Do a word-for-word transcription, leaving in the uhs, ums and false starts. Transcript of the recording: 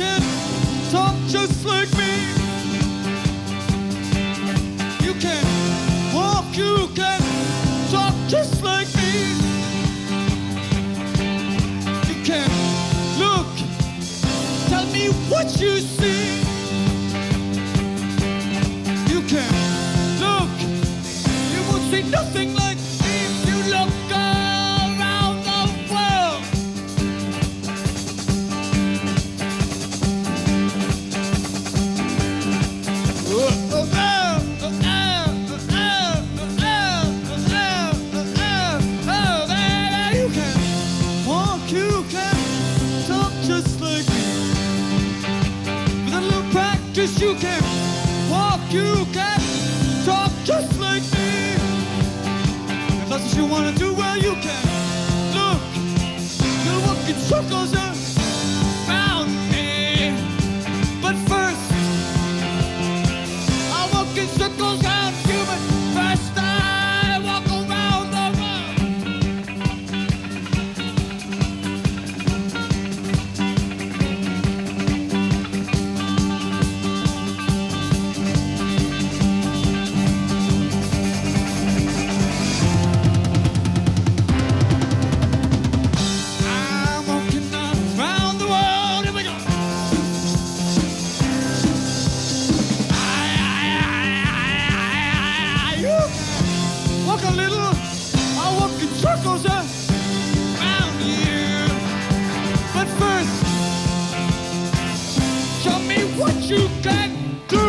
can talk just like me. You can walk, you can talk just like me. You can look, tell me what you see. You can look, you won't see nothing like me if you look around the world. Oh, oh, oh, oh, oh, oh, oh, oh, oh, baby, you can walk, you can talk just like me. With a little practice, you can walk, you can talk just like me. If that's what you wanna do, well, you can look, you'll walk in circles around me. But first, I'll walk in circles around you, but first I walk around the I'm walking around the world. Here we go. I, I, I, I, I, you walk a little. I walk in circles around you. But first, show me what you can do.